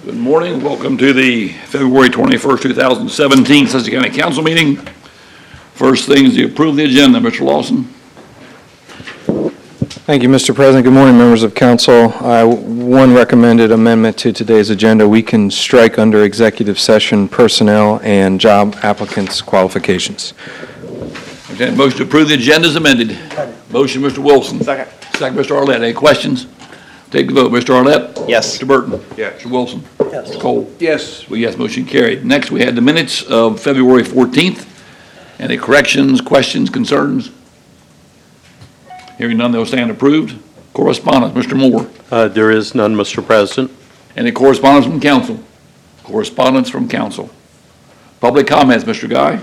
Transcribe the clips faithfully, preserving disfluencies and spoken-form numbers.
Good morning. Welcome to the February twenty-first, two thousand seventeen Cecil County Council meeting. First thing is to approve the agenda. Mister Lawson. Thank you, Mister President. Good morning, members of council. Uh, one recommended amendment to today's agenda. We can strike under executive session personnel and job applicants qualifications. Okay, motion to approve the agenda is amended. Motion, Mister Wilson. Second. Second, Mister Arlett. Any questions? Take the vote. Mister Arlett? Yes. Mister Burton? Yes. Mister Wilson? Yes. Mister Cole? Yes. Well, yes, motion carried. Next, we had the minutes of February fourteenth. Any corrections, questions, concerns? Hearing none, they'll stand approved. Correspondence, Mister Moore. Uh, There is none, Mister President. Any correspondence from council? Correspondence from council. Public comments, Mister Guy.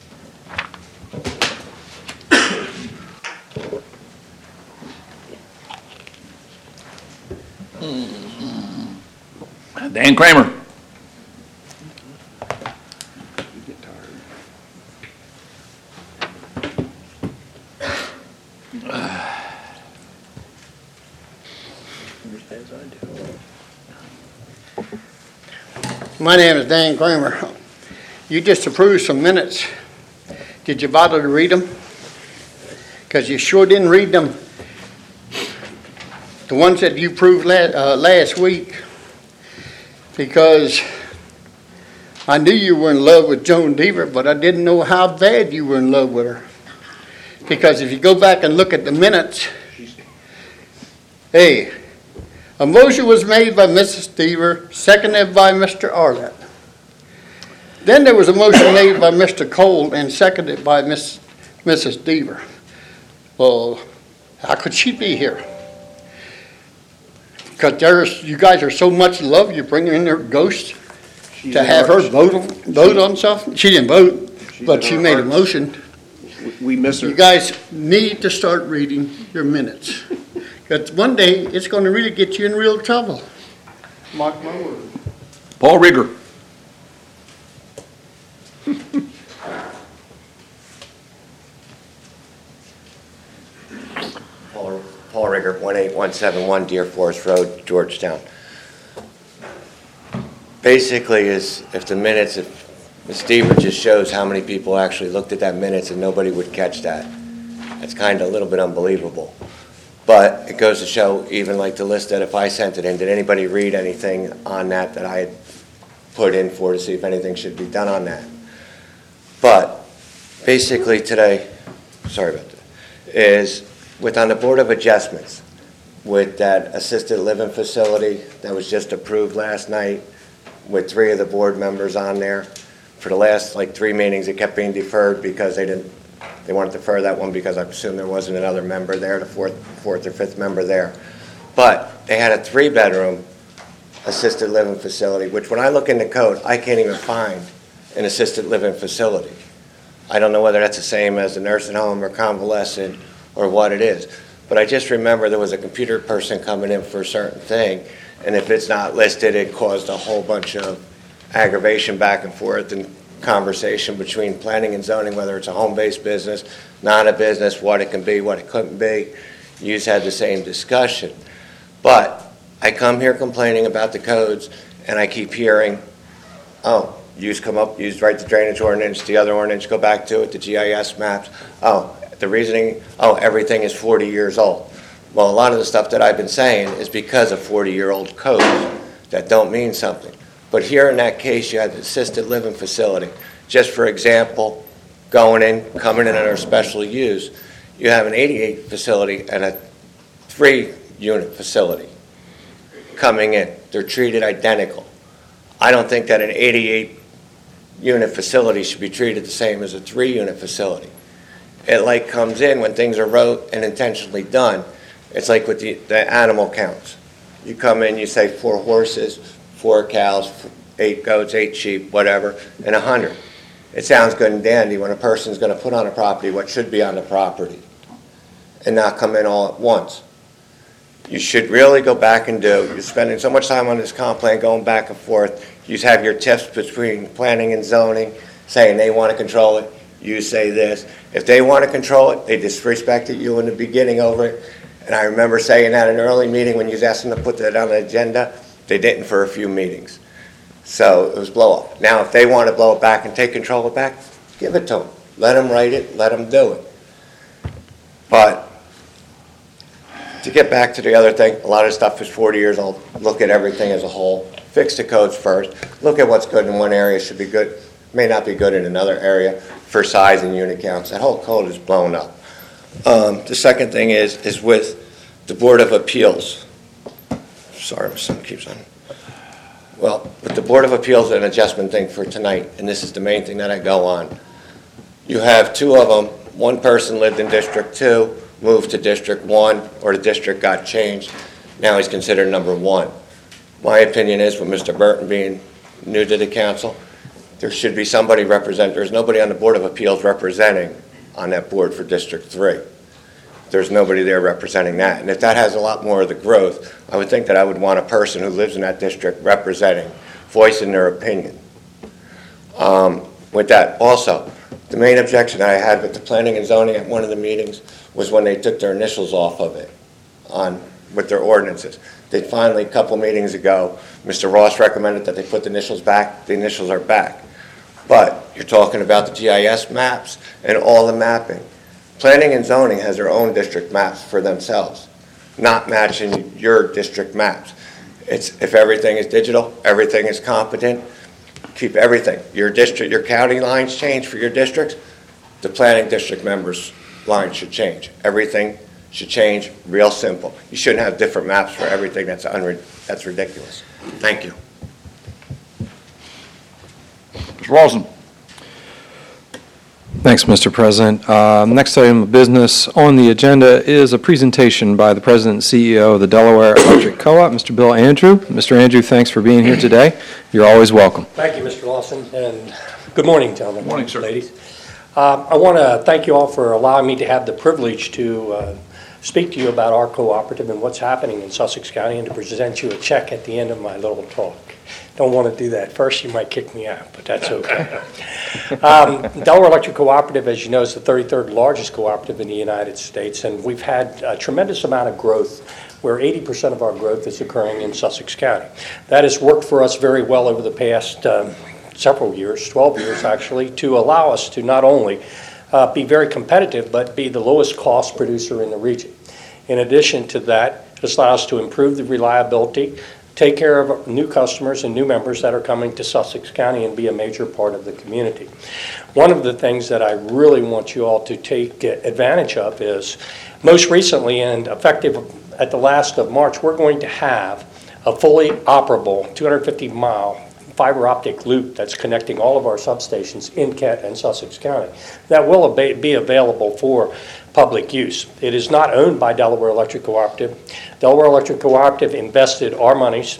Dan Kramer. My name is Dan Kramer. You just approved some minutes. Did you bother to read them? Because you sure didn't read them. The ones that you approved last, uh, last week. Because I knew you were in love with Joan Deaver, but I didn't know how bad you were in love with her. Because if you go back and look at the minutes, hey, a motion was made by Missus Deaver, seconded by Mister Arlett. Then there was a motion made by Mister Cole and seconded by Miss Missus Deaver. Well, how could she be here? Because there's, you guys are so much in love, you bring in their ghost She's to have her vote on, vote on something. She didn't vote, She's but in she our made a hearts. motion. We miss her. You guys need to start reading your minutes. Because one day, it's going to really get you in real trouble. Mark my word. Paul Rigger. Paul, Paul Rigger, one eight one seven one Deer Forest Road, Georgetown. Basically, is if the minutes, if Miz Deaver just shows how many people actually looked at that minutes and nobody would catch that. That's kind of a little bit unbelievable. But it goes to show, even like the list that if I sent it in, did anybody read anything on that that I had put in for to see if anything should be done on that? But basically today, sorry about that, is with on the Board of Adjustments, with that assisted living facility that was just approved last night, with three of the board members on there. For the last like three meetings, it kept being deferred because they didn't, they wanted to defer that one because I presume there wasn't another member there, the fourth, fourth or fifth member there. But they had a three-bedroom assisted living facility, which when I look in the code, I can't even find an assisted living facility. I don't know whether that's the same as a nursing home or convalescent or what it is. But I just remember there was a computer person coming in for a certain thing, and if it's not listed, it caused a whole bunch of aggravation back and forth and conversation between planning and zoning, whether it's a home-based business, not a business, what it can be, what it couldn't be. You just had the same discussion. But I come here complaining about the codes, and I keep hearing, oh, you come up, you write the drainage ordinance, the other ordinance, go back to it, the G I S maps. Oh, the reasoning, oh, everything is forty years old. Well, a lot of the stuff that I've been saying is because of forty-year-old codes that don't mean something. But here in that case, you had the assisted living facility. Just for example, going in, coming in under special use, you have an eighty-eight facility and a three-unit facility coming in. They're treated identical. I don't think that an eighty-eight unit facility should be treated the same as a three unit facility. It like comes in when things are wrote and intentionally done. It's like with the, the animal counts. You come in, you say four horses, four cows, eight goats, eight sheep, whatever, and a hundred. It sounds good and dandy when a person's going to put on a property what should be on the property and not come in all at once. You should really go back and do, you're spending so much time on this comp plan going back and forth. You have your tiffs between planning and zoning saying they want to control it. You say this. If they want to control it, they disrespected you in the beginning over it. And I remember saying that in an early meeting when you was asking to put that on the agenda. They didn't for a few meetings. So it was blow up. Now, if they want to blow it back and take control of it back, give it to them. Let them write it, let them do it. But to get back to the other thing, a lot of stuff is forty years old. Look at everything as a whole. Fix the codes first. Look at what's good in one area should be good, may not be good in another area for size and unit counts. That whole code is blown up. Um, the second thing is, is with the Board of Appeals. Sorry, my son keeps on. Well, with the Board of Appeals, an adjustment thing for tonight, and this is the main thing that I go on. You have two of them. One person lived in District Two, moved to District One, or the district got changed. Now he's considered number one. My opinion is, with Mister Burton being new to the council, there should be somebody represent, there's nobody on the Board of Appeals representing on that board for District Three. There's nobody there representing that. And if that has a lot more of the growth, I would think that I would want a person who lives in that district representing, voicing their opinion. Um, with that, also, the main objection I had with the planning and zoning at one of the meetings was when they took their initials off of it on with their ordinances. They finally, a couple meetings ago, Mister Ross recommended that they put the initials back. The initials are back. But you're talking about the G I S maps and all the mapping. Planning and zoning has their own district maps for themselves, not matching your district maps. It's, if everything is digital, everything is competent, keep everything. Your district, your county lines change for your districts, the planning district members' lines should change. Everything should change, real simple. You shouldn't have different maps for everything. That's unri- that's ridiculous. Thank you. Mister Lawson. Thanks, Mister President. Uh, Next item of business on the agenda is a presentation by the President and C E O of the Delaware Electric Co-op, Mister Bill Andrew. Mister Andrew, thanks for being here today. You're always welcome. Thank you, Mister Lawson, and good morning, gentlemen. Morning, sir. Ladies. Um, I want to thank you all for allowing me to have the privilege to uh, speak to you about our cooperative and what's happening in Sussex County, and to present you a check at the end of my little talk. Don't want to do that. First, you might kick me out, but that's okay. um, Delaware Electric Cooperative, as you know, is the thirty-third largest cooperative in the United States, and we've had a tremendous amount of growth, where eighty percent of our growth is occurring in Sussex County. That has worked for us very well over the past um, several years, twelve years actually, to allow us to not only uh, be very competitive, but be the lowest cost producer in the region. In addition to that, it allows us to improve the reliability, take care of new customers and new members that are coming to Sussex County, and be a major part of the community. One of the things that I really want you all to take advantage of is, most recently and effective at the last of March, we're going to have a fully operable two hundred fifty mile fiber optic loop that's connecting all of our substations in Kent and Sussex County. That will be available for public use. It is not owned by Delaware Electric Cooperative. Delaware Electric Cooperative invested our monies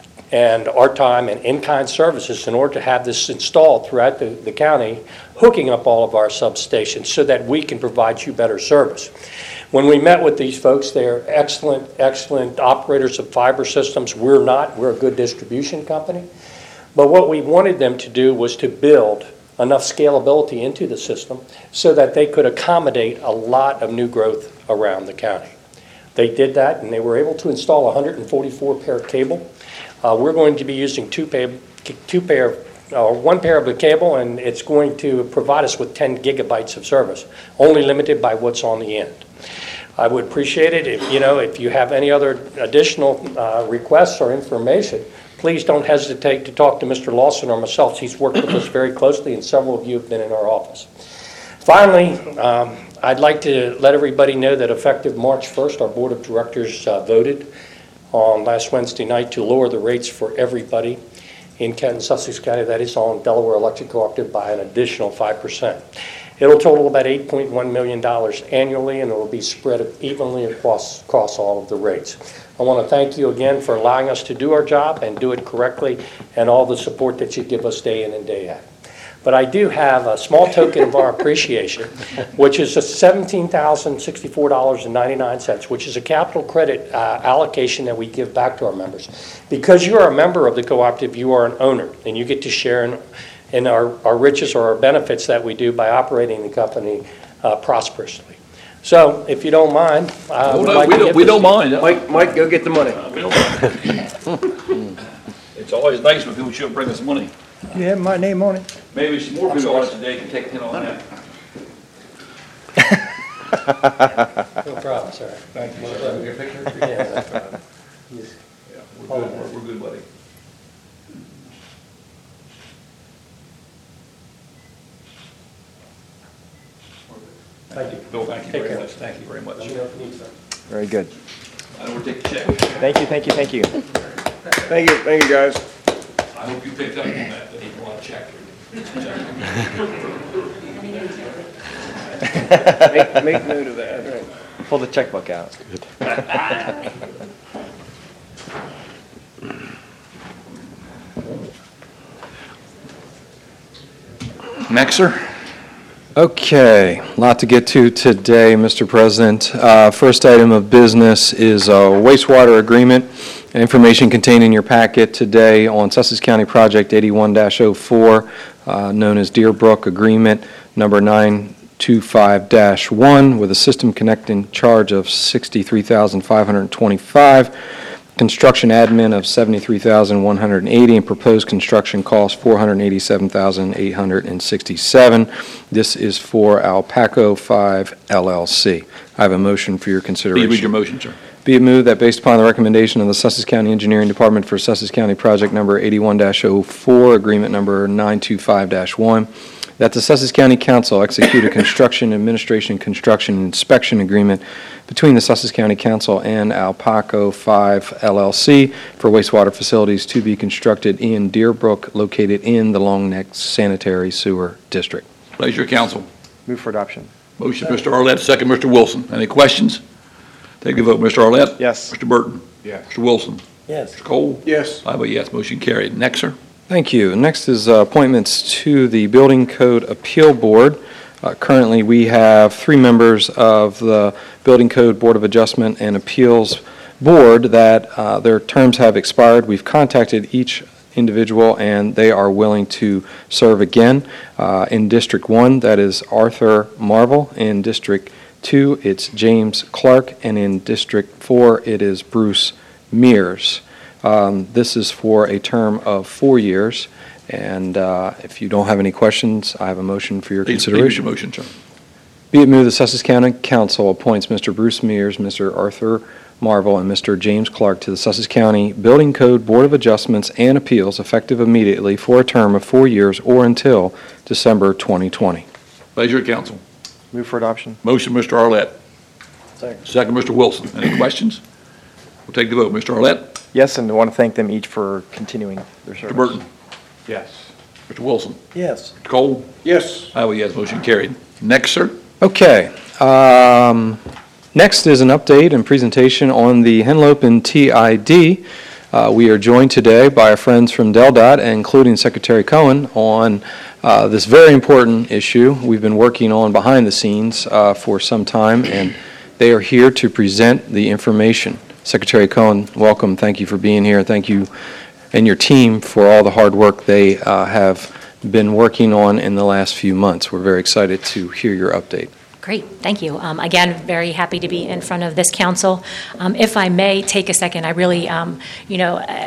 and our time and in-kind services in order to have this installed throughout the, the county, hooking up all of our substations so that we can provide you better service. When we met with these folks, they're excellent, excellent operators of fiber systems. We're not. We're a good distribution company. But what we wanted them to do was to build enough scalability into the system so that they could accommodate a lot of new growth around the county. They did that, and they were able to install one hundred forty-four pair cable. Uh, we're going to be using two pair, two pair, uh, one pair of the cable, and it's going to provide us with ten gigabytes of service, only limited by what's on the end. I would appreciate it if, you know, if you have any other additional uh, requests or information, please don't hesitate to talk to Mister Lawson or myself. He's worked with us very closely, and several of you have been in our office. Finally, um, I'd like to let everybody know that effective March first, our Board of Directors uh, voted on last Wednesday night to lower the rates for everybody in Kent and Sussex County. That is on Delaware Electric Cooperative by an additional five percent. It'll total about eight point one million dollars annually, and it will be spread evenly across, across all of the rates. I want to thank you again for allowing us to do our job and do it correctly, and all the support that you give us day in and day out. But I do have a small token of our appreciation, which is a seventeen thousand sixty-four dollars and ninety-nine cents, which is a capital credit uh, allocation that we give back to our members. Because you are a member of the cooperative, you are an owner, and you get to share in, in our, our riches or our benefits that we do by operating the company uh, prosperously. So, if you don't mind, I Oh, would no, like we to don't, get we this- don't mind. Mike, Mike, go get the money. We don't mind. It's always nice when people show up bring us money. You have my name on it? Maybe some more people on it today can take a hit on that. No problem, sir. Thank you. Sir. Your picture? Yeah, no problem. Yeah, we're good, we're, we're good, buddy. Thank you. Bill, thank you Take very care. much. Thank you very much. Let me know if you need something. Very good. I know we're taking a check. Thank you, thank you, thank you. Thank you, thank you, guys. I hope you picked up on that, that he brought a check. Make, make note of that, right. Pull the checkbook out. Next, sir. Okay, a lot to get to today, Mister President. Uh, First item of business is a wastewater agreement. Information contained in your packet today on Sussex County Project eighty-one dash oh four, uh, known as Deer Brook Agreement Number nine two five dash one, with a system connecting charge of sixty-three thousand five hundred twenty-five dollars, construction admin of seventy-three thousand one hundred eighty dollars, and proposed construction cost four hundred eighty-seven thousand eight hundred sixty-seven dollars. This is for Alpaco five L L C. I have a motion for your Please consideration. read your motion, sir. Be it moved that based upon the recommendation of the Sussex County Engineering Department for Sussex County Project Number eighty-one dash oh four, Agreement Number nine two five dash one, that the Sussex County Council execute a construction, administration, construction, and inspection agreement between the Sussex County Council and Alpaco five L L C for wastewater facilities to be constructed in Deer Brook, located in the Long Neck Sanitary Sewer District. Pleasure, council. Move for adoption. Motion, Mister Arlett, second, Mister Wilson. Any questions? Take the vote, Mister Arlett. Yes. Mister Burton. Yes. Mister Wilson. Yes. Mister Cole. Yes. I vote yes, motion carried. Next, sir. Thank you. Next is uh, appointments to the Building Code Appeal Board. Uh, Currently, we have three members of the Building Code Board of Adjustment and Appeals Board that uh, their terms have expired. We've contacted each individual, and they are willing to serve again. Uh, In District one, that is Arthur Marvel. In District two, it's James Clark. And in District four, it is Bruce Mears. Um, This is for a term of four years, and uh, if you don't have any questions, I have a motion for your Please please read your consideration. motion, sir. Be it moved the Sussex County Council appoints Mister Bruce Mears, Mister Arthur Marvel, and Mister James Clark to the Sussex County Building Code Board of Adjustments and Appeals effective immediately for a term of four years or until December twenty twenty. Pleasure, council. Move for adoption. Motion, Mister Arlett. Second. Second, Mister Wilson. Any questions? We'll take the vote. Mister Arlett. Yes, and I want to thank them each for continuing their Mister service. Burton. Yes. Mister Wilson. Yes. Mister Cole. Yes. I vote yes, motion carried. Next, sir. Okay. um, Next is an update and presentation on the Henlopen T I D. Uh, We are joined today by our friends from DelDOT, including Secretary Cohen, on uh, this very important issue we've been working on behind the scenes uh, for some time, and they are here to present the information. Secretary Cohen, welcome. Thank you for being here. Thank you and your team for all the hard work they uh, have been working on in the last few months. We're very excited to hear your update. Great, thank you. Um, Again, very happy to be in front of this council. Um, If I may take a second, I really, um, you know,